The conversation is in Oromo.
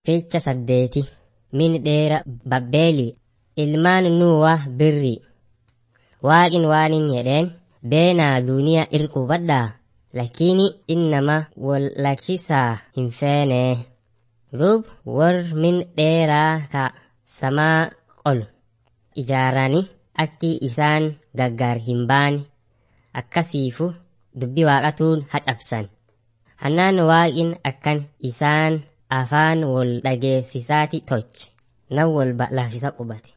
Ficha saddeeti min dheera Babbeeli ilmaan Nuuwa birri. Waaqin waanin jedheen beenaa duniyaa irqubadhaa lakini innama wal lakisaa hin feene. Dub war min dheeraa ka samaa qol ijaarani akki isaan gaggar hin baane akkasiifu dubbi waaqatuun hacabsan. Hannaan waaqin akkan isaan afaan wal dhageessisaati toch nan walba lafisa qubate.